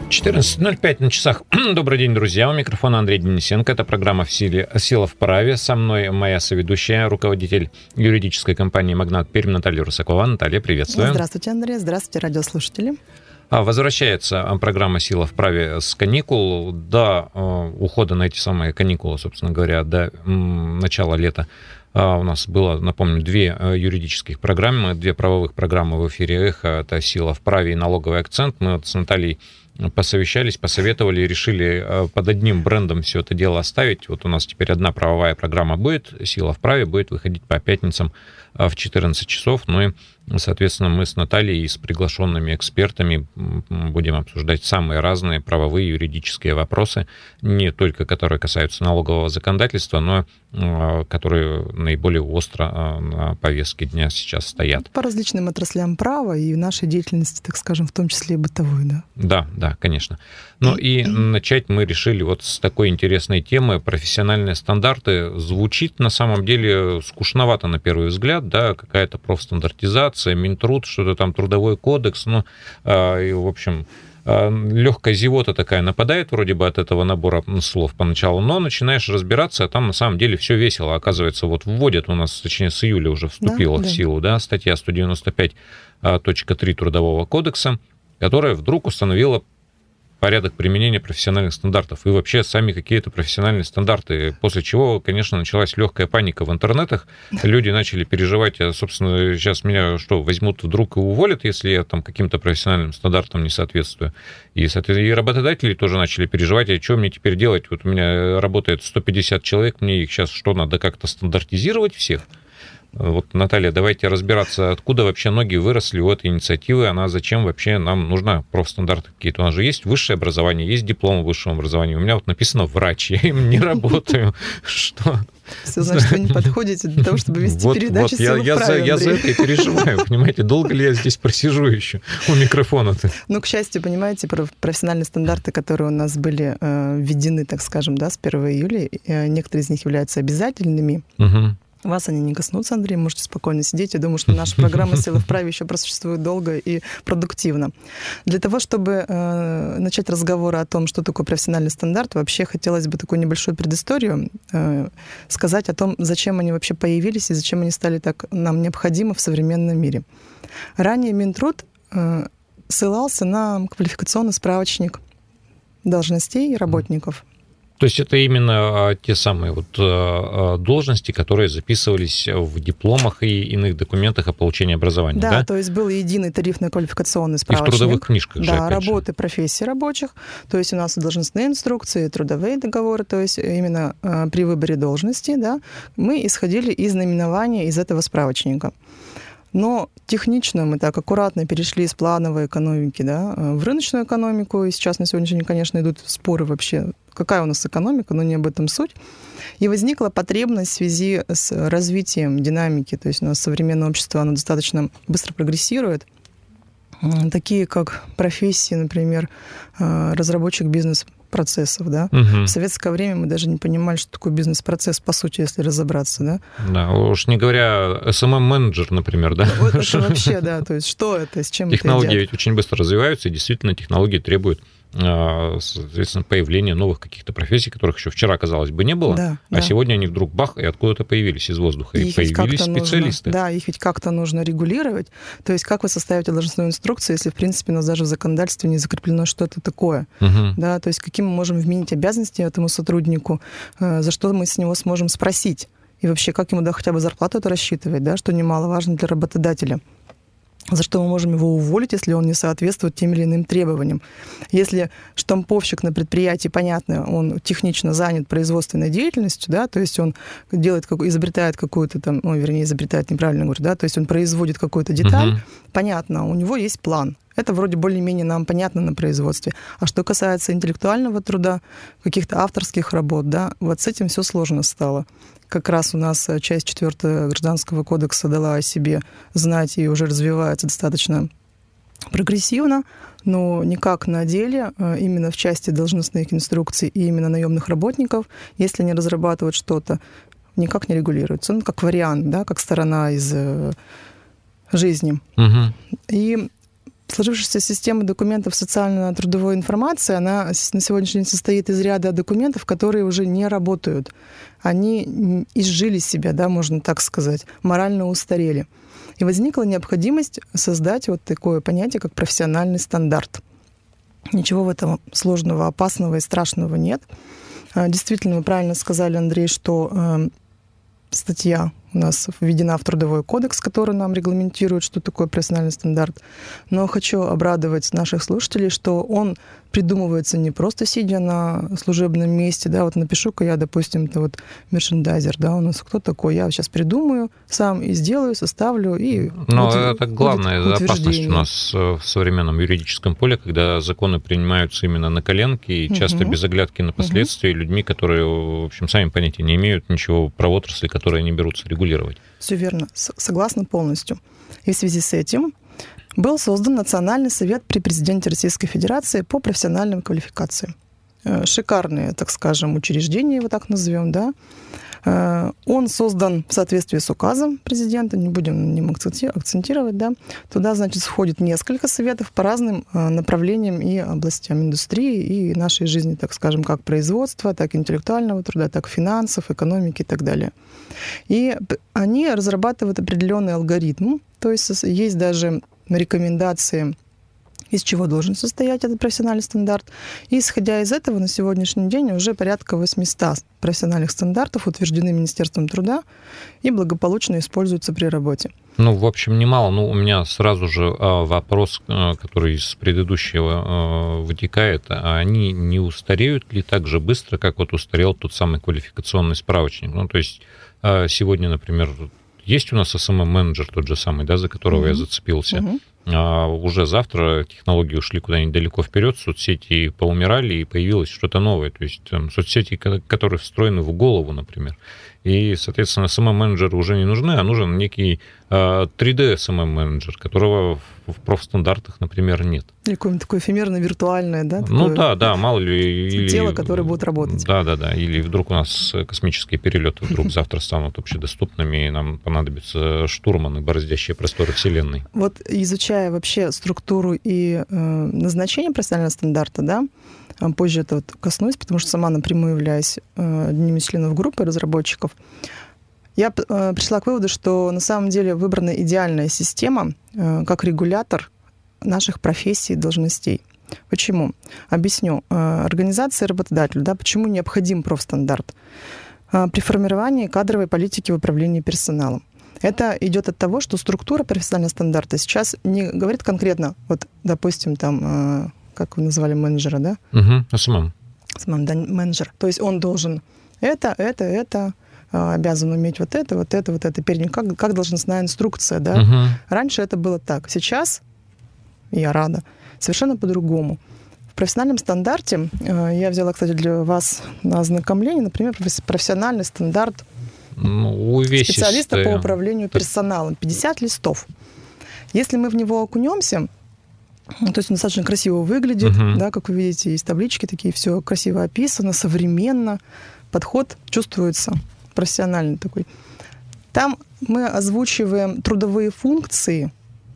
14:05 на часах. Добрый день, друзья. У микрофона Андрей Денисенко. Это программа «Сила в праве». Со мной моя соведущая, руководитель юридической компании «Магнат Пермь» Наталья Русакова. Наталья, приветствую. Здравствуйте, Андрей. Здравствуйте, радиослушатели. Возвращается программа «Сила в праве» с каникул. До ухода на эти самые каникулы, собственно говоря, до начала лета у нас было, напомню, 2 юридических программы, 2 правовых программы в эфире «Эхо». Это «Сила в праве» и «Налоговый акцент». Мы с Натальей посовещались, посоветовали и решили под одним брендом все это дело оставить. Вот у нас теперь одна правовая программа будет, «Сила в праве», будет выходить по пятницам в 14 часов. Ну и, соответственно, мы с Натальей и с приглашенными экспертами будем обсуждать самые разные правовые юридические вопросы, не только которые касаются налогового законодательства, но которые наиболее остро на повестке дня сейчас стоят. По различным отраслям права и нашей деятельности, так скажем, в том числе и бытовой, да? Да, конечно. Ну и начать мы решили вот с такой интересной темы. Профессиональные стандарты. Звучит на самом деле скучновато на первый взгляд, да, какая-то профстандартизация, Минтруд, что-то там, Трудовой кодекс, и, в общем, легкая зевота такая нападает вроде бы от этого набора слов поначалу, но начинаешь разбираться, а там на самом деле все весело. Оказывается, вот вводят у нас, точнее, с июля уже вступила в силу, да, статья 195.3 Трудового кодекса, которая вдруг установила порядок применения профессиональных стандартов и вообще сами какие-то профессиональные стандарты, после чего, конечно, началась легкая паника в интернетах, люди начали переживать, собственно, сейчас меня что, возьмут вдруг и уволят, если я там каким-то профессиональным стандартам не соответствую, и, соответственно, и работодатели тоже начали переживать, а что мне теперь делать, вот у меня работает 150 человек, мне их сейчас что, надо как-то стандартизировать всех? Вот, Наталья, давайте разбираться, откуда вообще ноги выросли у этой инициативы, она зачем вообще нам нужна, профстандарты какие-то. У нас же есть высшее образование, есть диплом высшего образования. У меня вот написано «врач», я им не работаю. Что? Все, значит, вы не подходите для того, чтобы вести передачу «Сила в праве», я за это и переживаю, понимаете, долго ли я здесь просижу еще у микрофона-то? Ну, к счастью, понимаете, профессиональные стандарты, которые у нас были введены, так скажем, да, с 1 июля, некоторые из них являются обязательными. Вас они не коснутся, Андрей, можете спокойно сидеть. Я думаю, что наша программа «Сила в праве» еще просуществует долго и продуктивно. Для того, чтобы начать разговор о том, что такое профессиональный стандарт, вообще хотелось бы такую небольшую предысторию сказать о том, зачем они вообще появились и зачем они стали так нам необходимы в современном мире. Ранее Минтруд ссылался на квалификационный справочник должностей и работников. То есть это именно те самые вот должности, которые записывались в дипломах и иных документах о получении образования, да? Да, то есть был единый тарифно-квалификационный справочник. И в трудовых книжках же, да, работы, профессии рабочих. То есть у нас и должностные инструкции, и трудовые договоры. То есть именно при выборе должности, да, мы исходили из наименования из этого справочника. Но технично мы так аккуратно перешли из плановой экономики, да, в рыночную экономику. И сейчас на сегодняшний день, конечно, идут споры вообще, какая у нас экономика, но не об этом суть. И возникла потребность в связи с развитием динамики. То есть у нас современное общество, оно достаточно быстро прогрессирует. Такие как профессии, например, разработчик бизнес-процессов, да. В советское время мы даже не понимали, что такое бизнес-процесс, по сути, если разобраться, да. Да, уж не говоря, SMM-менеджер, например, да. Вот это вообще, да, то есть что это, с чем технологии это едят? Ведь очень быстро развиваются, и действительно технологии требуют, соответственно, появления новых каких-то профессий, которых еще вчера, казалось бы, не было, сегодня они вдруг бах, и откуда-то появились из воздуха, и появились специалисты. Да, их ведь как-то нужно регулировать. То есть как вы составите должностную инструкцию, если, в принципе, у нас даже в законодательстве не закреплено что-то такое? Да, то есть каким мы можем вменить обязанности этому сотруднику, за что мы с него сможем спросить, и вообще как ему хотя бы зарплату это рассчитывать, да, что немаловажно для работодателя. За что мы можем его уволить, если он не соответствует тем или иным требованиям. Если штамповщик на предприятии, понятно, он технично занят производственной деятельностью, да, то есть он изобретает какую-то там, изобретает, неправильно говорю, да, то есть он производит какую-то деталь, понятно, у него есть план. Это вроде более-менее нам понятно на производстве. А что касается интеллектуального труда, каких-то авторских работ, да, вот с этим все сложно стало. Как раз у нас часть 4 Гражданского кодекса дала о себе знать и уже развивается достаточно прогрессивно, но никак на деле, именно в части должностных инструкций и именно наемных работников, если они разрабатывают что-то, никак не регулируется. Ну, как вариант, да, как сторона из жизни. И Сложившаяся система документов социально-трудовой информации, она на сегодняшний день состоит из ряда документов, которые уже не работают. Они изжили себя, да, можно так сказать, морально устарели. И возникла необходимость создать вот такое понятие, как профессиональный стандарт. Ничего в этом сложного, опасного и страшного нет. Действительно, вы правильно сказали, Андрей, что статья у нас введена в Трудовой кодекс, который нам регламентирует, что такое профессиональный стандарт. Но хочу обрадовать наших слушателей, что он придумывается не просто сидя на служебном месте, да, вот напишу-ка я, допустим, это вот мерчендайзер, да, у нас кто такой, я сейчас придумаю сам и сделаю, составлю, и но это главная опасность у нас в современном юридическом поле, когда законы принимаются именно на коленке и часто без оглядки на последствия людьми, которые, в общем, сами понятия не имеют ничего про отрасль, которые они берутся регулировать. Все верно, согласна полностью. И в связи с этим был создан Национальный совет при президенте Российской Федерации по профессиональным квалификациям. Шикарное, так скажем, учреждение, его так назовем, да. Он создан в соответствии с указом президента, не будем на нем акцентировать, да. Туда, значит, входит несколько советов по разным направлениям и областям индустрии и нашей жизни, так скажем, как производства, так и интеллектуального труда, так и финансов, экономики и так далее. И они разрабатывают определенный алгоритм, то есть есть даже рекомендации, из чего должен состоять этот профессиональный стандарт. И исходя из этого, на сегодняшний день уже порядка 800 профессиональных стандартов утверждены Министерством труда и благополучно используются при работе. Ну, в общем, немало. Ну, у меня сразу же вопрос, который из предыдущего вытекает. Они не устареют ли так же быстро, как вот устарел тот самый квалификационный справочник? Ну, то есть сегодня, например, есть у нас SMM-менеджер тот же самый, да, за которого я зацепился. А уже завтра технологии ушли куда-нибудь далеко вперед, соцсети поумирали, и появилось что-то новое. То есть соцсети, которые встроены в голову, например. И, соответственно, SMM-менеджеры уже не нужны, а нужен некий 3D SMM-менеджер, которого в профстандартах, например, нет. Или какое-нибудь такое эфемерно-виртуальное, да? Ну да, мало ли... Тело, которое будет работать. Да. Или вдруг у нас космические перелеты вдруг завтра станут общедоступными, и нам понадобятся штурманы, бороздящие просторы Вселенной. Вот изучая вообще структуру и назначение профессионального стандарта, да, позже это вот коснусь, потому что сама напрямую являюсь одним из членов группы разработчиков, я пришла к выводу, что на самом деле выбрана идеальная система как регулятор наших профессий и должностей. Почему? Объясню. Организация работодателя, да, почему необходим профстандарт? При формировании кадровой политики в управлении персоналом. Это идет от того, что структура профессионального стандарта сейчас не говорит конкретно, вот, допустим, там, как вы назвали менеджера, да? SMM, да, менеджер. То есть он должен это, обязан уметь вот это. Перед ним как должностная инструкция, да? Раньше это было так. Сейчас, я рада, совершенно по-другому. В профессиональном стандарте, я взяла, кстати, для вас на ознакомление, например, профессиональный стандарт специалиста по управлению персоналом. 50 листов. Если мы в него окунемся, то есть он достаточно красиво выглядит, да, как вы видите, есть таблички такие, все красиво описано, современно, подход чувствуется профессиональный такой. Там мы озвучиваем трудовые функции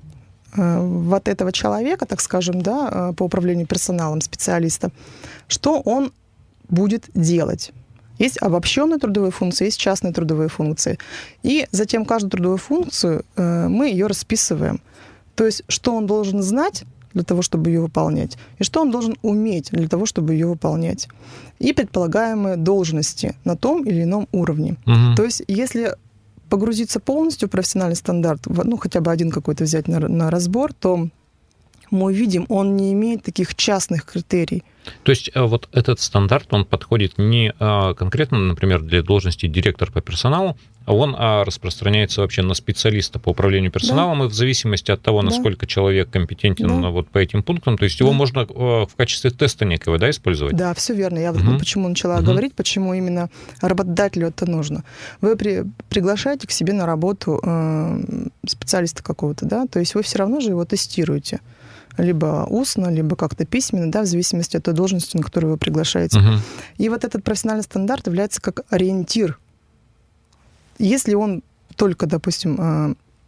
вот этого человека, так скажем, да, по управлению персоналом, специалиста, что он будет делать. Есть обобщенные трудовые функции, есть частные трудовые функции. И затем каждую трудовую функцию мы ее расписываем. То есть, что он должен знать для того, чтобы ее выполнять, и что он должен уметь для того, чтобы ее выполнять. И предполагаемые должности на том или ином уровне. То есть, если погрузиться полностью в профессиональный стандарт, ну, хотя бы один какой-то взять на разбор, то мы увидим, он не имеет таких частных критерий. То есть вот этот стандарт, он подходит не конкретно, например, для должности директор по персоналу, а он распространяется вообще на специалиста по управлению персоналом, да. И в зависимости от того, насколько человек компетентен вот по этим пунктам, то есть его можно в качестве теста некого, да, использовать? Да, все верно. Я вот почему начала говорить, почему именно работодателю это нужно. Вы приглашаете к себе на работу специалиста какого-то, да, то есть вы все равно же его тестируете. Либо устно, либо как-то письменно, да, в зависимости от той должности, на которую вы приглашаете. И вот этот профессиональный стандарт является как ориентир. Если он только, допустим,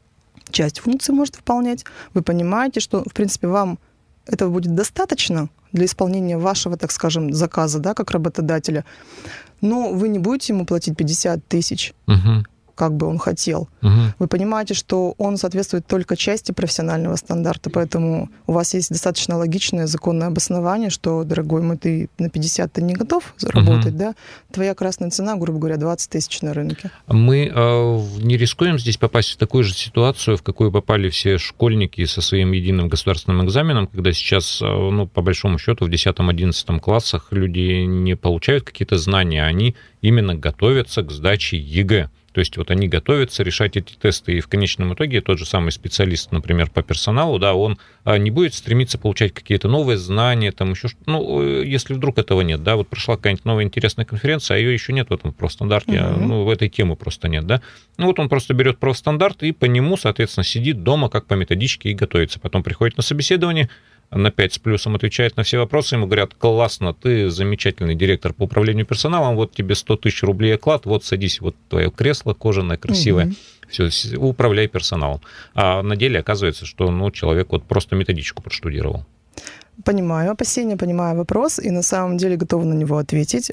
часть функций может выполнять. Вы понимаете, что, в принципе, вам этого будет достаточно для исполнения вашего, так скажем, заказа, да, как работодателя, но вы не будете ему платить 50 тысяч, как бы он хотел. Вы понимаете, что он соответствует только части профессионального стандарта, поэтому у вас есть достаточно логичное законное обоснование, что, дорогой мой, ты на 50 ты не готов заработать, да? Твоя красная цена, грубо говоря, 20 тысяч на рынке. Мы не рискуем здесь попасть в такую же ситуацию, в какую попали все школьники со своим единым государственным экзаменом, когда сейчас, ну, по большому счету, в 10-11 классах люди не получают какие-то знания, они именно готовятся к сдаче ЕГЭ. То есть вот они готовятся решать эти тесты, и в конечном итоге тот же самый специалист, например, по персоналу, да, он не будет стремиться получать какие-то новые знания, там еще что-то, ну, если вдруг этого нет, да, вот прошла какая-нибудь новая интересная конференция, а ее еще нет в этом профстандарте, ну, в этой темы просто нет, да, ну, вот он просто берет профстандарт и по нему, соответственно, сидит дома как по методичке и готовится, потом приходит на собеседование, на 5 с плюсом отвечает на все вопросы, ему говорят: классно, ты замечательный директор по управлению персоналом, вот тебе 100 тысяч рублей оклад, вот садись, вот твое кресло кожаное, красивое, все, управляй персоналом. А на деле оказывается, что, ну, человек вот просто методичку проштудировал. Понимаю опасения, понимаю вопрос, и на самом деле готова на него ответить.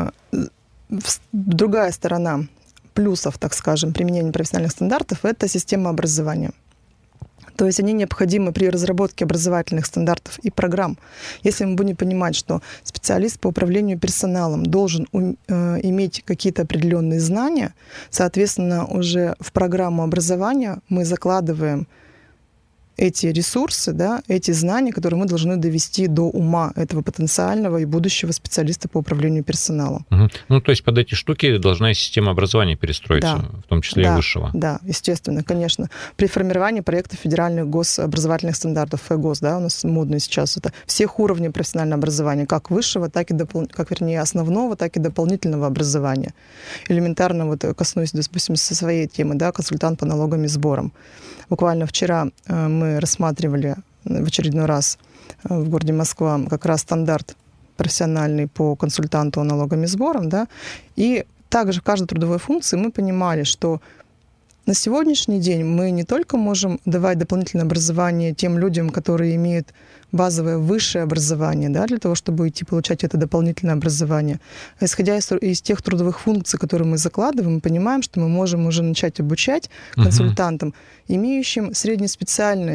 Другая сторона плюсов, так скажем, применения профессиональных стандартов – это система образования. То есть они необходимы при разработке образовательных стандартов и программ. Если мы будем понимать, что специалист по управлению персоналом должен иметь какие-то определенные знания, соответственно, уже в программу образования мы закладываем эти ресурсы, да, эти знания, которые мы должны довести до ума этого потенциального и будущего специалиста по управлению персоналом. Ну, то есть под эти штуки должна и система образования перестроиться, да, в том числе и высшего. Да, естественно, конечно. При формировании проектов федеральных гособразовательных стандартов, ФГОС, да, у нас модно сейчас это всех уровней профессионального образования, как высшего, так и основного, так и дополнительного образования. Элементарно вот коснусь, допустим, со своей темы, да, консультант по налогам и сборам. Буквально вчера мы рассматривали в очередной раз в городе Москва как раз стандарт профессиональный по консультанту по налогам и сборам, да, и также в каждой трудовой функции мы понимали, что на сегодняшний день мы не только можем давать дополнительное образование тем людям, которые имеют базовое высшее образование, да, для того, чтобы идти получать это дополнительное образование. А исходя из тех трудовых функций, которые мы закладываем, мы понимаем, что мы можем уже начать обучать консультантам, имеющим среднеспециальное,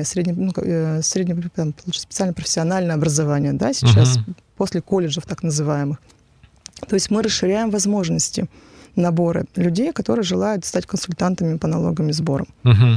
специально-профессиональное образование, да, сейчас после колледжев так называемых. То есть мы расширяем возможности набора людей, которые желают стать консультантами по налогам и сборам.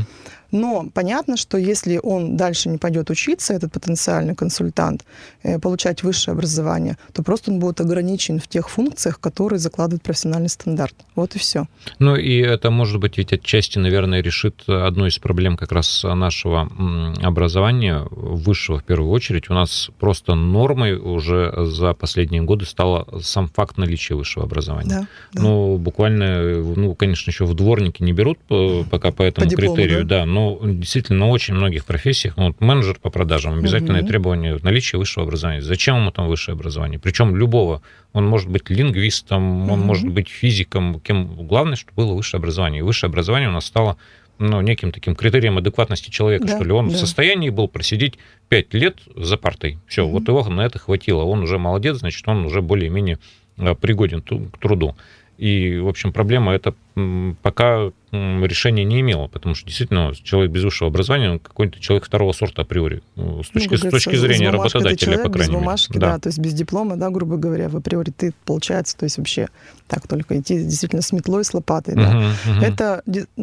Но понятно, что если он дальше не пойдет учиться, этот потенциальный консультант, получать высшее образование, то просто он будет ограничен в тех функциях, которые закладывает профессиональный стандарт. Вот и все. Ну и это, может быть, ведь отчасти, наверное, решит одну из проблем как раз нашего образования, высшего в первую очередь. У нас просто нормой уже за последние годы стало сам факт наличия высшего образования. Да. Ну, буквально, ну, конечно, еще в дворники не берут пока по этому критерию, да, но действительно на очень многих профессиях, ну, вот менеджер по продажам, обязательное требование наличия высшего образования. Зачем ему там высшее образование? Причем любого. Он может быть лингвистом, он может быть физиком, кем. Главное, чтобы было высшее образование. И высшее образование у нас стало, ну, неким таким критерием адекватности человека, что ли. Он в состоянии был просидеть 5 лет за партой. Все, вот его на это хватило. Он уже молодец, значит, он уже более-менее пригоден к труду. И, в общем, проблема эта пока решения не имела, потому что действительно человек без высшего образования, он какой-то человек второго сорта априори, с точки зрения работодателя, по крайней мере. Без бумажки, да, то есть без диплома, да, грубо говоря, в априори ты, получается, то есть вообще так только идти действительно с метлой, с лопатой, да. Это,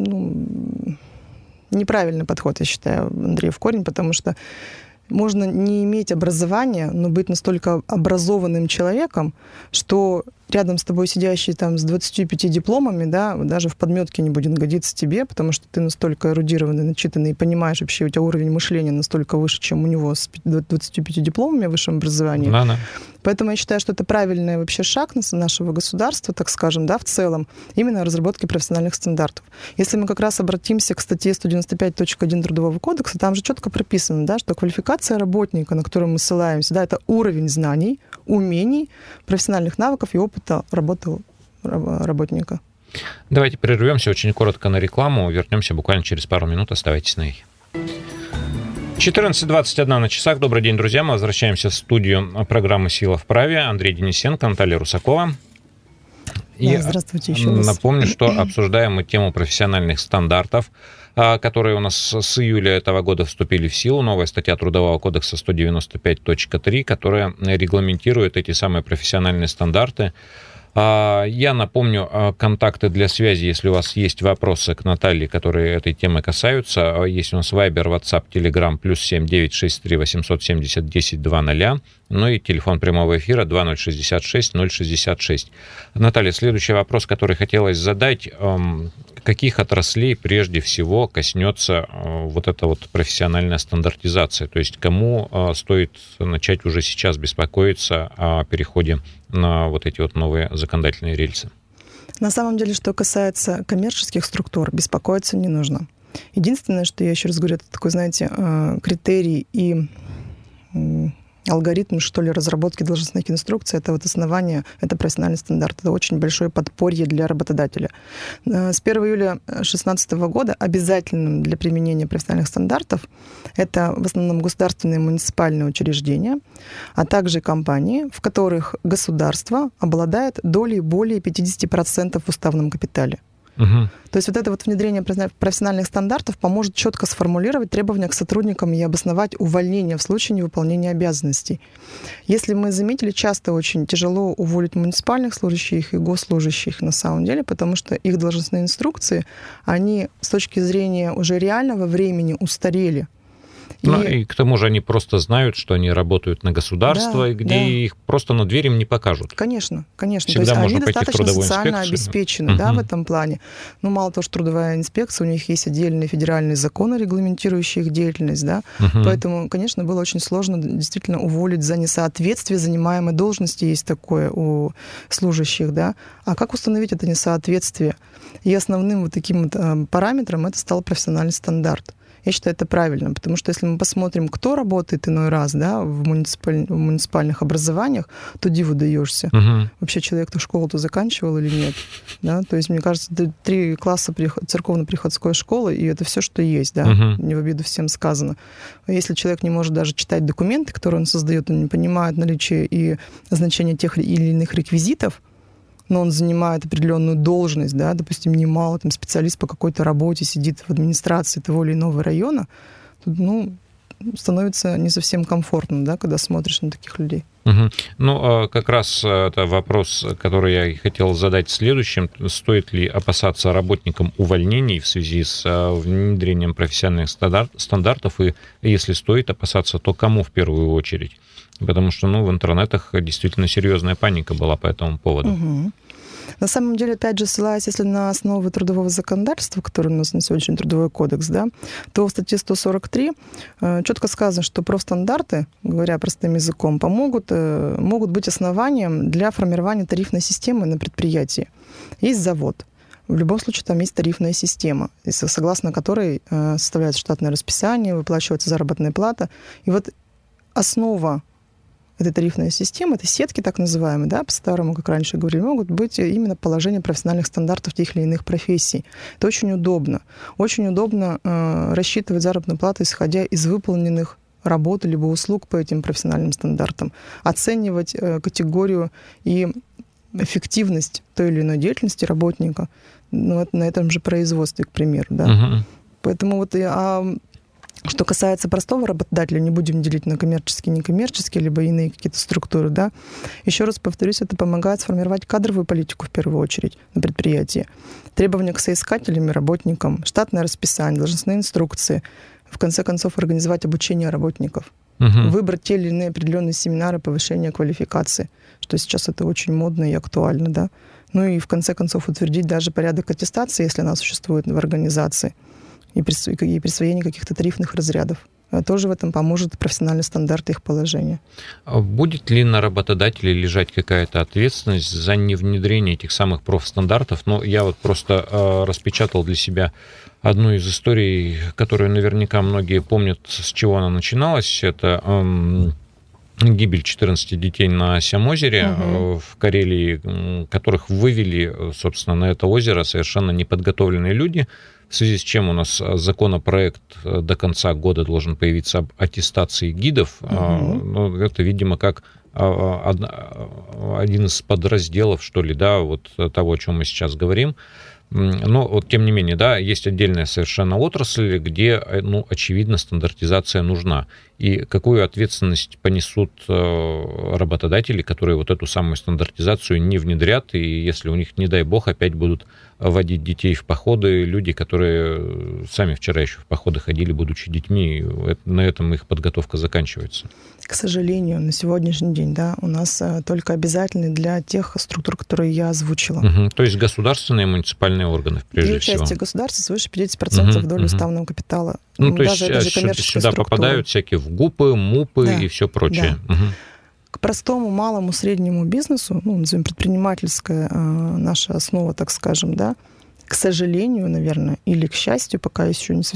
ну, неправильный подход, я считаю, Андрей, в корень, потому что можно не иметь образования, но быть настолько образованным человеком, что рядом с тобой сидящий там с 25 дипломами, да, даже в подметке не будет годиться тебе, потому что ты настолько эрудированный, начитанный и понимаешь вообще, у тебя уровень мышления настолько выше, чем у него с 25 дипломами в высшем образовании. Да. Поэтому я считаю, что это правильный вообще шаг нашего государства, так скажем, да, в целом, именно разработки профессиональных стандартов. Если мы как раз обратимся к статье 195.1 Трудового кодекса, там же четко прописано, да, что квалификация работника, на которую мы ссылаемся, да, это уровень знаний, умений, профессиональных навыков и опыта работы работника. Давайте прервемся очень коротко на рекламу. Вернемся буквально через пару минут. Оставайтесь на ней. 14:21 на часах. Добрый день, друзья. Мы возвращаемся в студию программы «Сила в праве». Андрей Денисенко, Наталья Русакова. И здравствуйте еще раз. Напомню, что обсуждаем мы тему профессиональных стандартов, которые у нас с июля этого года вступили в силу. Новая статья Трудового кодекса 195.3, которая регламентирует эти самые профессиональные стандарты. Я напомню контакты для связи, если у вас есть вопросы к Наталье, которые этой темы касаются. Есть у нас Viber, WhatsApp, Telegram, +7 963 870 1020. Ну и телефон прямого эфира 2066 066. Наталья, следующий вопрос, который хотелось задать. Каких отраслей прежде всего коснется вот эта вот профессиональная стандартизация? То есть кому стоит начать уже сейчас беспокоиться о переходе на вот эти вот новые законодательные рельсы? На самом деле, что касается коммерческих структур, беспокоиться не нужно. Единственное, что я еще раз говорю, это такой, знаете, критерий и алгоритм, что ли, разработки должностных инструкций, это вот основание, это профессиональный стандарт. Это очень большое подспорье для работодателя. С 1 июля 2016 года обязательным для применения профессиональных стандартов это в основном государственные и муниципальные учреждения, а также компании, в которых государство обладает долей более 50% в уставном капитале. Угу. То есть вот это вот внедрение профессиональных стандартов поможет четко сформулировать требования к сотрудникам и обосновать увольнение в случае невыполнения обязанностей. Если мы заметили, часто очень тяжело уволить муниципальных служащих и госслужащих на самом деле, потому что их должностные инструкции, они с точки зрения уже реального времени устарели. Ну, и к тому же они просто знают, что они работают на государство, да, и где их просто на дверь им не покажут. Конечно, конечно. Всегда то есть можно они пойти в достаточно трудовую социально инспекцию. обеспечены, да, в этом плане. Ну, мало того, что трудовая инспекция, у них есть отдельные федеральные законы, регламентирующие их деятельность, да. Поэтому, конечно, было очень сложно действительно уволить за несоответствие занимаемой должности, есть такое у служащих, да. А как установить это несоответствие? И основным вот таким вот параметром это стал профессиональный стандарт. Я считаю, это правильно, потому что если мы посмотрим, кто работает иной раз, да, в муниципальных образованиях, то диву даешься. Вообще человек-то школу-то заканчивал или нет? Да? То есть, мне кажется, 3 класса церковно-приходской школы, и это все, что есть, да, не в обиду всем сказано. Если человек не может даже читать документы, которые он создает, он не понимает наличие и значение тех или иных реквизитов, но он занимает определенную должность, да, допустим, немало, там, специалист по какой-то работе сидит в администрации того или иного района, тут, ну, становится не совсем комфортно, да, когда смотришь на таких людей. Ну, как раз это вопрос, который я и хотел задать следующим. Стоит ли опасаться работникам увольнений в связи с внедрением профессиональных стандартов? И если стоит опасаться, то кому в первую очередь? Потому что, ну, в интернетах действительно серьезная паника была по этому поводу. На самом деле, опять же, ссылаясь, если на основы трудового законодательства, которое у нас на сегодня Трудовой кодекс, да, то в статье 143 четко сказано, что профстандарты, говоря простым языком, могут быть основанием для формирования тарифной системы на предприятии. Есть завод. В любом случае там есть тарифная система, согласно которой составляется штатное расписание, выплачивается заработная плата. И вот основа этой тарифной системы, это сетки так называемые, да, по-старому, как раньше говорили, могут быть именно положение профессиональных стандартов тех или иных профессий. Это очень удобно. Очень удобно рассчитывать заработную плату, исходя из выполненных работ либо услуг по этим профессиональным стандартам, оценивать категорию и эффективность той или иной деятельности работника, ну, на этом же производстве, к примеру. Да. Поэтому вот что касается простого работодателя, не будем делить на коммерческие, некоммерческие, либо иные какие-то структуры, да. Еще раз повторюсь, это помогает сформировать кадровую политику в первую очередь на предприятии. Требования к соискателям и работникам, штатное расписание, должностные инструкции, в конце концов организовать обучение работников, выбрать те или иные определенные семинары повышения квалификации, что сейчас это очень модно и актуально, да. Ну и в конце концов утвердить даже порядок аттестации, если она существует в организации, и присвоение каких-то тарифных разрядов. Тоже в этом поможет профессиональный стандарт их положения. Будет ли на работодателе лежать какая-то ответственность за невнедрение этих самых профстандартов? Ну, я вот просто распечатал для себя одну из историй, которую наверняка многие помнят, с чего она начиналась. Это гибель 14 детей на Сямозере в Карелии, которых вывели, собственно, на это озеро совершенно неподготовленные люди, в связи с чем у нас законопроект до конца года должен появиться об аттестации гидов. Ну, это, видимо, как один из подразделов, что ли, да, вот того, о чем мы сейчас говорим. Но вот, тем не менее, да, есть отдельная совершенно отрасль, где, ну, очевидно, стандартизация нужна. И какую ответственность понесут работодатели, которые вот эту самую стандартизацию не внедрят, и если у них, не дай бог, опять будут водить детей в походы, люди, которые сами вчера еще в походы ходили, будучи детьми, на этом их подготовка заканчивается. К сожалению, на сегодняшний день, да, у нас только обязательный для тех структур, которые я озвучила. То есть государственные и муниципальные органы, прежде всего. И участие государства свыше 50% в долю уставного капитала. Ну, то есть сюда попадают всякие ГУПы, МУПы, да, и все прочее. Да. К простому, малому, среднему бизнесу, ну, назовем предпринимательская наша основа, так скажем, да, к сожалению, наверное, или к счастью, пока еще не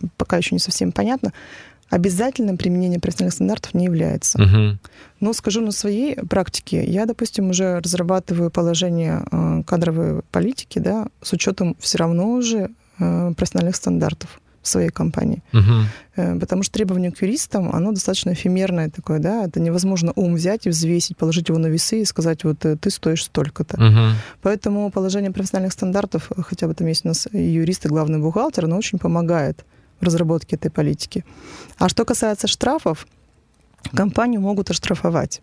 совсем понятно, обязательным применение профессиональных стандартов не является. Но скажу на своей практике, я, допустим, уже разрабатываю положение кадровой политики, да, с учетом все равно уже профессиональных стандартов в своей компании. Потому что требование к юристам, оно достаточно эфемерное такое, да, это невозможно ум взять и взвесить, положить его на весы и сказать, вот ты стоишь столько-то. Поэтому положение профессиональных стандартов, хотя бы там есть у нас и юрист, и главный бухгалтер, оно очень помогает в разработке этой политики. А что касается штрафов, компанию могут оштрафовать,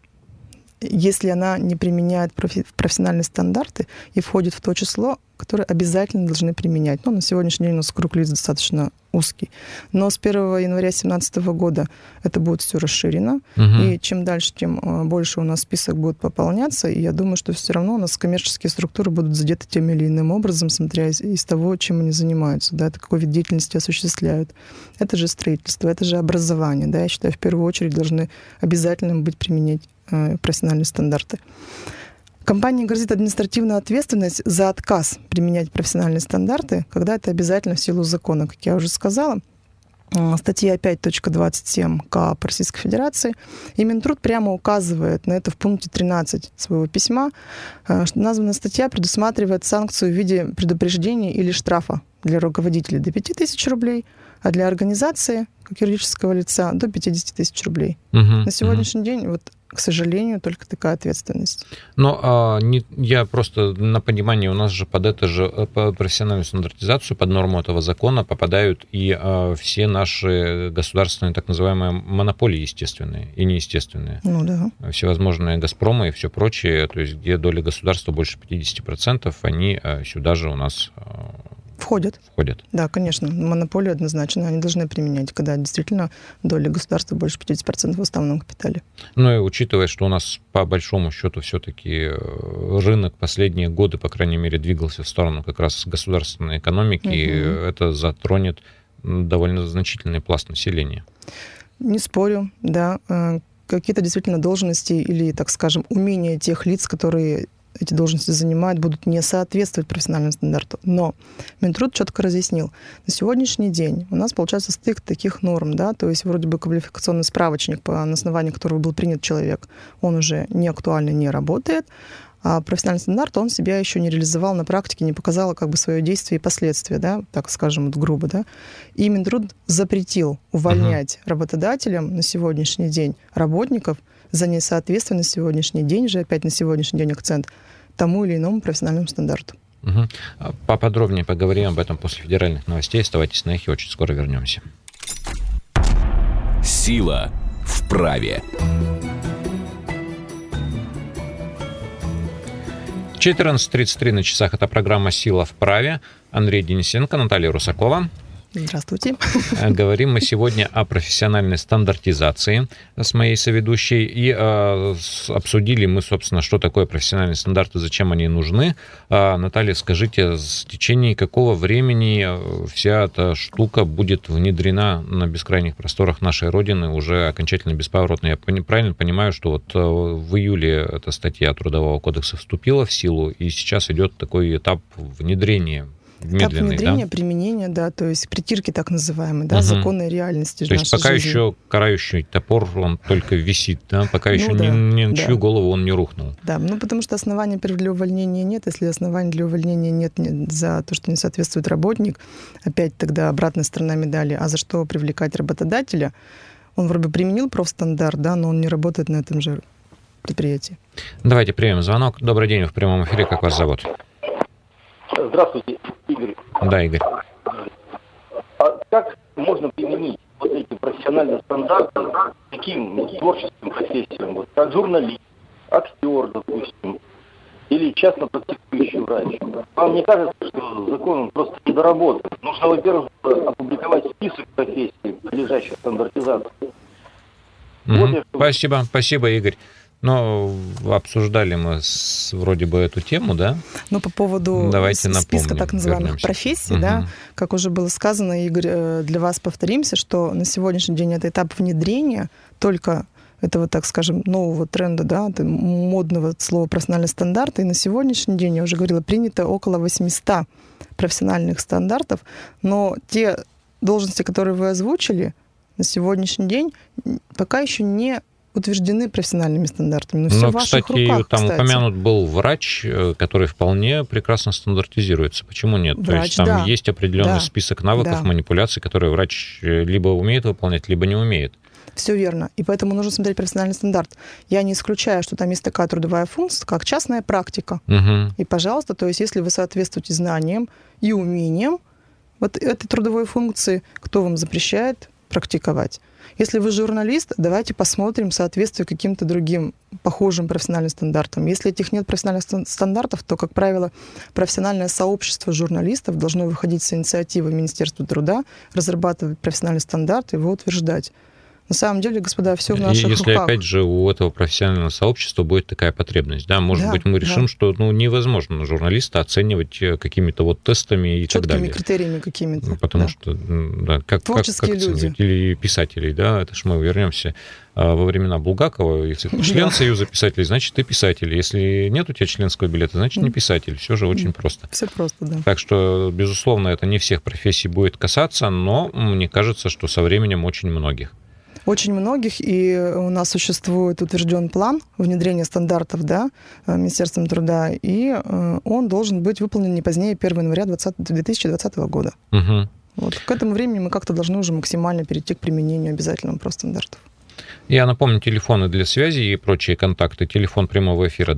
если она не применяет профессиональные стандарты и входит в то число, которое обязательно должны применять. Ну, на сегодняшний день у нас круг лиц достаточно узкий. Но с 1 января 2017 года это будет все расширено. И чем дальше, тем больше у нас список будет пополняться. И я думаю, что все равно у нас коммерческие структуры будут задеты тем или иным образом, смотря из того, чем они занимаются, да, это какой вид деятельности осуществляют. Это же строительство, это же образование. Да, я считаю, в первую очередь должны обязательно быть применять профессиональные стандарты. Компании грозит административная ответственность за отказ применять профессиональные стандарты, когда это обязательно в силу закона, как я уже сказала. Статья 5.27 КАП Российской Федерации. И Минтруд прямо указывает на это в пункте 13 своего письма, что названная статья предусматривает санкцию в виде предупреждения или штрафа для руководителей до 5000 рублей, а для организации, как юридического лица, до 50 тысяч рублей. На сегодняшний день, вот, к сожалению, только такая ответственность. Но я просто на понимание, у нас же под профессиональную стандартизацию, под норму этого закона попадают и все наши государственные так называемые монополии естественные и неестественные. Ну да. Всевозможные «Газпромы» и все прочее, то есть где доля государства больше 50%, они сюда же у нас входят. Да, конечно. Монополию однозначно они должны применять, когда действительно доля государства больше 50% в уставном капитале. Ну и учитывая, что у нас по большому счету все-таки рынок последние годы, по крайней мере, двигался в сторону как раз государственной экономики, и это затронет довольно значительный пласт населения. Не спорю, да. Какие-то действительно должности или, так скажем, умения тех лиц, которые эти должности занимают, будут не соответствовать профессиональному стандарту. Но Минтруд четко разъяснил, на сегодняшний день у нас получается стык таких норм, да, то есть вроде бы квалификационный справочник, на основании которого был принят человек, он уже не актуально, не работает, а профессиональный стандарт, он себя еще не реализовал на практике, не показал как бы свое действие и последствия, да, так скажем, вот грубо, да. И Минтруд запретил увольнять работодателям на сегодняшний день работников за несоответствие на сегодняшний день, же опять на сегодняшний день акцент, тому или иному профессиональному стандарту. Поподробнее поговорим об этом после федеральных новостей. Оставайтесь на эхе, очень скоро вернемся. Сила в праве. 14:33 на часах. Это программа «Сила в праве». Андрей Денисенко, Наталья Русакова. Здравствуйте. Говорим мы сегодня о профессиональной стандартизации с моей соведущей. И обсудили мы, собственно, что такое профессиональные стандарты, зачем они нужны. Наталья, скажите, в течение какого времени вся эта штука будет внедрена на бескрайних просторах нашей Родины уже окончательно бесповоротно? Я правильно понимаю, что вот в июле эта статья Трудового кодекса вступила в силу, и сейчас идет такой этап внедрения медленный, внедрения, да? применения, да, то есть притирки так называемые, да, законной реальности. То есть пока еще карающий топор, он только висит, да, пока еще ни на чью голову он не рухнул. Да, потому что оснований для увольнения нет. Если оснований для увольнения нет за то, что не соответствует работник, опять тогда обратная сторона медали, а за что привлекать работодателя? Он вроде бы применил профстандарт, да, но он не работает на этом же предприятии. Давайте примем звонок. Добрый день, вы в прямом эфире. Как вас зовут? Здравствуйте, Игорь. Да, Игорь. А как можно применить вот эти профессиональные стандарты к таким творческим профессиям, вот, как журналист, актер, допустим, или частно практикующий врач? Вам не кажется, что закон просто недоработан? Нужно, во-первых, опубликовать список профессий, подлежащих стандартизации. Спасибо, Игорь. Но обсуждали мы вроде бы эту тему, да? Ну, по поводу списка так называемых профессий, да, как уже было сказано, Игорь, для вас повторимся, что на сегодняшний день это этап внедрения только этого, так скажем, нового тренда, да, модного слова профессиональный стандарт. И на сегодняшний день, я уже говорила, принято около 800 профессиональных стандартов, но те должности, которые вы озвучили, на сегодняшний день пока еще не утверждены профессиональными стандартами. Но все в ваших руках, там упомянут был врач, который вполне прекрасно стандартизируется. Почему нет? Врач, то есть там есть определенный список навыков, манипуляций, которые врач либо умеет выполнять, либо не умеет. Все верно. И поэтому нужно смотреть профессиональный стандарт. Я не исключаю, что там есть такая трудовая функция, как частная практика. И, пожалуйста, то есть если вы соответствуете знаниям и умениям вот этой трудовой функции, кто вам запрещает практиковать? Если вы журналист, давайте посмотрим соответствие каким-то другим похожим профессиональным стандартам. Если этих нет профессиональных стандартов, то, как правило, профессиональное сообщество журналистов должно выходить с инициативой Министерства труда, разрабатывать профессиональный стандарт и его утверждать. На самом деле, господа, все в наших руках. Если, опять же, у этого профессионального сообщества будет такая потребность, да, может быть, мы решим, что невозможно журналиста оценивать какими-то вот тестами и так далее. Четкими критериями какими-то. Потому что, как оценивать? Или писателей, да, это ж мы вернемся во времена Булгакова. Если ты член Союза писателей, значит, ты писатель. Если нет у тебя членского билета, значит, не писатель. Все же очень просто. Все просто, да. Так что, безусловно, это не всех профессий будет касаться, но мне кажется, что со временем очень многих. Очень многих, и у нас существует утвержден план внедрения стандартов, да, Министерством труда, и он должен быть выполнен не позднее 1 января 2020 года. Вот к этому времени мы как-то должны уже максимально перейти к применению обязательного профстандартов. Я напомню, телефоны для связи и прочие контакты. Телефон прямого эфира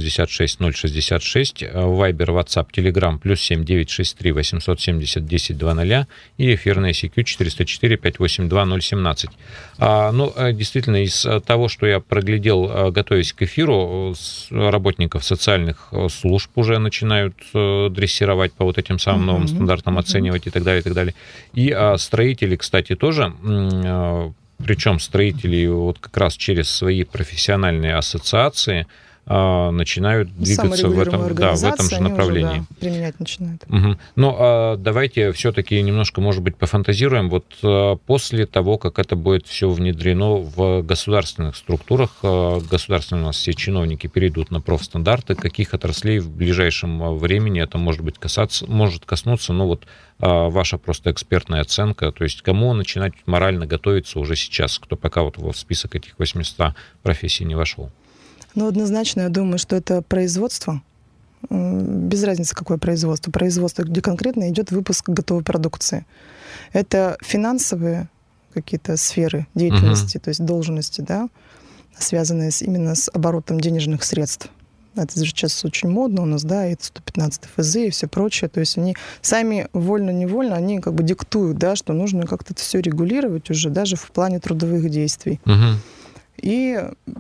2066-066, Вайбер, WhatsApp, Telegram, +7 963 870 1020 и эфирная CQ 404-582-017. Действительно, из того, что я проглядел, готовясь к эфиру, работников социальных служб уже начинают дрессировать по вот этим самым новым стандартам, оценивать и так далее, и так далее. И строители, кстати, тоже... Причем строители вот как раз через свои профессиональные ассоциации начинают двигаться в этом же направлении. Уже, применять начинают. Но давайте все-таки немножко, может быть, пофантазируем. Вот после того, как это будет все внедрено в государственных структурах, государственные у нас все чиновники перейдут на профстандарты, каких отраслей в ближайшем времени это может коснуться, ваша просто экспертная оценка, то есть кому начинать морально готовиться уже сейчас, кто пока вот в список этих 800 профессий не вошел? Однозначно, я думаю, что это производство. Без разницы, какое производство. Производство, где конкретно идет выпуск готовой продукции. Это финансовые какие-то сферы деятельности, то есть должности, да, связанные именно с оборотом денежных средств. Это же сейчас очень модно у нас, да, и 115 ФЗ и все прочее. То есть они сами вольно-невольно, они как бы диктуют, да, что нужно как-то это все регулировать уже даже в плане трудовых действий. И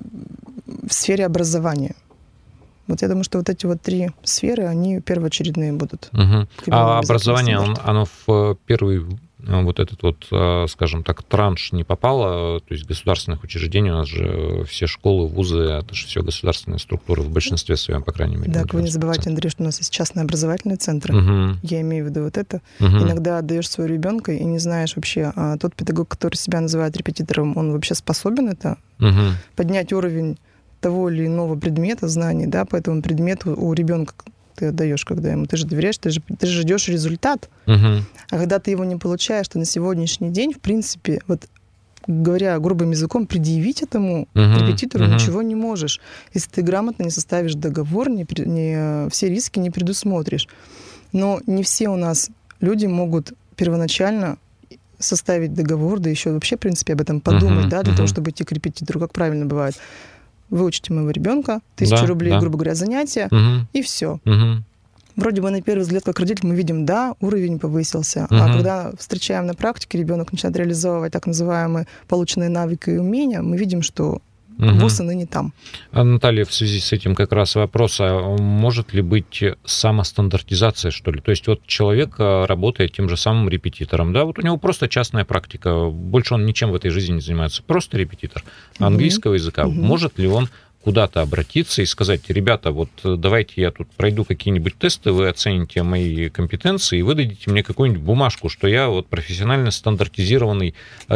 в сфере образования. Вот я думаю, что вот эти вот 3 сферы, они первоочередные будут. А образование, оно в первый вот этот вот, скажем так, транш не попало, то есть государственных учреждений, у нас же все школы, вузы, это же все государственные структуры, в большинстве своем, по крайней мере. Да, вы не забывайте, Андрей, что у нас есть частные образовательные центры. Я имею в виду вот это. Иногда отдаешь своего ребенка и не знаешь вообще, а тот педагог, который себя называет репетитором, он вообще способен это поднять уровень того или иного предмета, знаний, да, по этому предмету у ребенка ты отдаешь, когда ему, ты же доверяешь, ты же ждешь результат. А когда ты его не получаешь, ты на сегодняшний день, в принципе, вот говоря грубым языком, предъявить этому репетитору ничего не можешь. Если ты грамотно не составишь договор, все риски не предусмотришь. Но не все у нас люди могут первоначально составить договор, да еще вообще, в принципе, об этом подумать, да, для того, чтобы идти к репетитору, как правильно бывает. Выучите моего ребенка, 1000 рублей, грубо говоря, занятия, и все. Вроде бы на первый взгляд, как родитель, мы видим, да, уровень повысился. А когда встречаем на практике, ребенок начинает реализовывать так называемые полученные навыки и умения, мы видим, что ВУЗ и ныне там. Наталья, в связи с этим как раз вопрос, а может ли быть самостандартизация, что ли? То есть вот человек работает тем же самым репетитором, да, вот у него просто частная практика, больше он ничем в этой жизни не занимается, просто репетитор английского языка. Может ли он куда-то обратиться и сказать: ребята, вот давайте я тут пройду какие-нибудь тесты, вы оцените мои компетенции и выдадите мне какую-нибудь бумажку, что я вот профессионально стандартизованный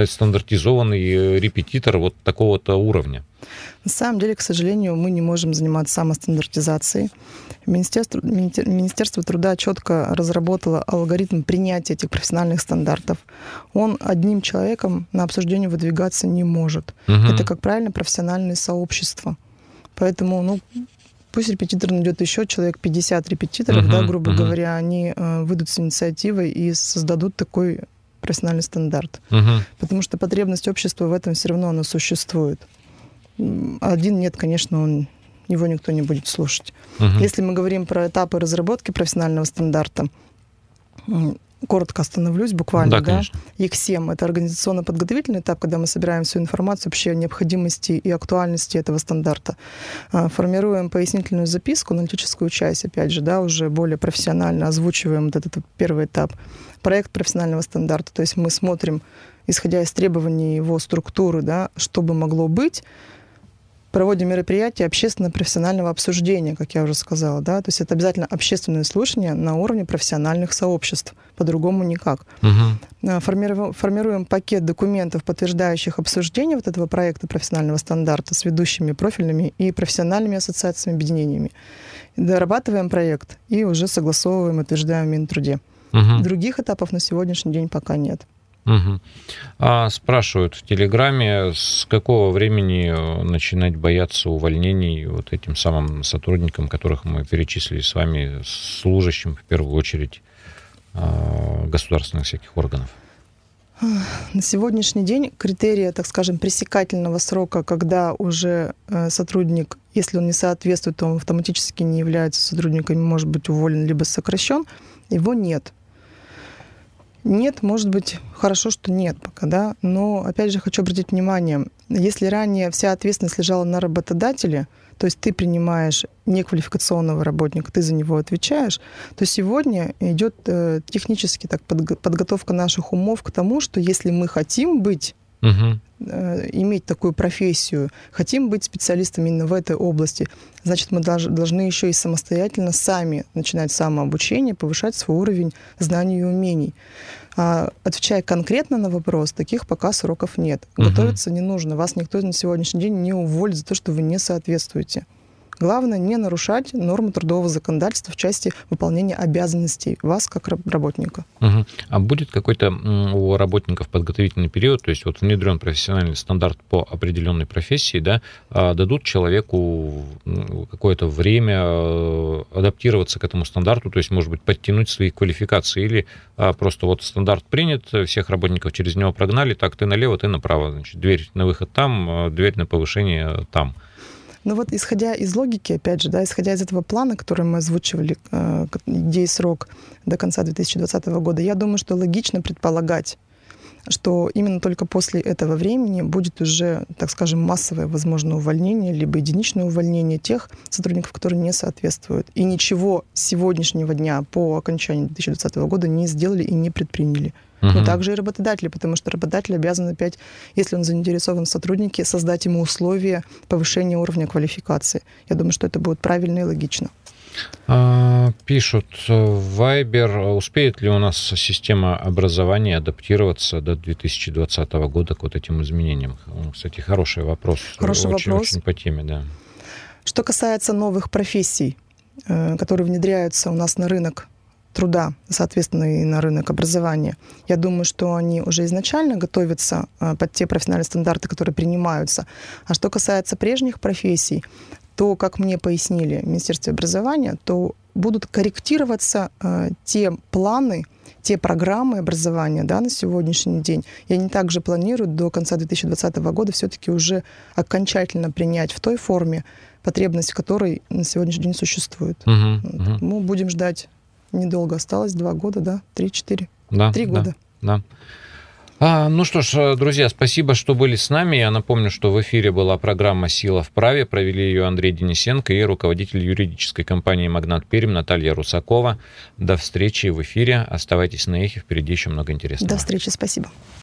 репетитор вот такого-то уровня? На самом деле, к сожалению, мы не можем заниматься самостандартизацией. Министерство труда четко разработало алгоритм принятия этих профессиональных стандартов. Он одним человеком на обсуждение выдвигаться не может. Это, как правильно, профессиональные сообщества. Поэтому, пусть репетитор найдет еще человек 50 репетиторов, да, грубо говоря, они выйдут с инициативой и создадут такой профессиональный стандарт. Потому что потребность общества в этом все равно она существует. Один нет, конечно, его никто не будет слушать. Если мы говорим про этапы разработки профессионального стандарта, коротко остановлюсь буквально. Да, ЕК-7 — это организационно-подготовительный этап, когда мы собираем всю информацию вообще о необходимости и актуальности этого стандарта. Формируем пояснительную записку, аналитическую часть, опять же, да, уже более профессионально озвучиваем вот этот первый этап. Проект профессионального стандарта, то есть мы смотрим, исходя из требований его структуры, да, что бы могло быть, проводим мероприятия общественно-профессионального обсуждения, как я уже сказала. Да? То есть это обязательно общественное слушание на уровне профессиональных сообществ. По-другому никак. Формируем пакет документов, подтверждающих обсуждение вот этого проекта профессионального стандарта с ведущими профильными и профессиональными ассоциациями, объединениями. Дорабатываем проект и уже согласовываем, утверждаем в Минтруде. Других этапов на сегодняшний день пока нет. Спрашивают в Телеграме, с какого времени начинать бояться увольнений вот этим самым сотрудникам, которых мы перечислили с вами, служащим, в первую очередь, государственных всяких органов? На сегодняшний день критерия, так скажем, пресекательного срока, когда уже сотрудник, если он не соответствует, то он автоматически не является сотрудником, может быть уволен либо сокращен, его нет. Нет, может быть, хорошо, что нет пока, да, но, опять же, хочу обратить внимание, если ранее вся ответственность лежала на работодателе, то есть ты принимаешь неквалификационного работника, ты за него отвечаешь, то сегодня идет технически так подготовка наших умов к тому, что если мы хотим быть, иметь такую профессию, хотим быть специалистами именно в этой области, значит, мы должны еще и самостоятельно сами начинать самообучение, повышать свой уровень знаний и умений. Отвечая конкретно на вопрос, таких пока сроков нет. Готовиться не нужно. Вас никто на сегодняшний день не уволит за то, что вы не соответствуете. Главное, не нарушать нормы трудового законодательства в части выполнения обязанностей вас как работника. А будет какой-то у работников подготовительный период, то есть вот внедрен профессиональный стандарт по определенной профессии, да, дадут человеку какое-то время адаптироваться к этому стандарту, то есть, может быть, подтянуть свои квалификации, или просто вот стандарт принят, всех работников через него прогнали, так, ты налево, ты направо, значит, дверь на выход там, дверь на повышение там. Ну вот, исходя из логики, опять же, да, исходя из этого плана, который мы озвучивали, где и срок до конца 2020 года, я думаю, что логично предполагать, что именно только после этого времени будет уже, так скажем, массовое, возможно, увольнение, либо единичное увольнение тех сотрудников, которые не соответствуют. И ничего с сегодняшнего дня по окончанию 2020 года не сделали и не предприняли. Но также и работодатели, потому что работодатель обязан опять, если он заинтересован в сотруднике, создать ему условия повышения уровня квалификации. Я думаю, что это будет правильно и логично. Пишут в Viber, успеет ли у нас система образования адаптироваться до 2020 года к вот этим изменениям? Кстати, хороший вопрос. Хороший вопрос. Очень по теме, да. Что касается новых профессий, которые внедряются у нас на рынок труда, соответственно, и на рынок образования, я думаю, что они уже изначально готовятся под те профессиональные стандарты, которые принимаются. А что касается прежних профессий, то, как мне пояснили в Министерстве образования, то будут корректироваться те планы, те программы образования, да, на сегодняшний день. И они также планируют до конца 2020 года все-таки уже окончательно принять в той форме, потребность которой на сегодняшний день существует. Мы будем ждать недолго. Осталось 2 года, да? 3-4. Да, 3 года. Да. Ну что ж, друзья, спасибо, что были с нами. Я напомню, что в эфире была программа «Сила в праве». Провели ее Андрей Денисенко и руководитель юридической компании «Магнат Пермь» Наталья Русакова. До встречи в эфире. Оставайтесь на эхе, впереди еще много интересного. До встречи, спасибо.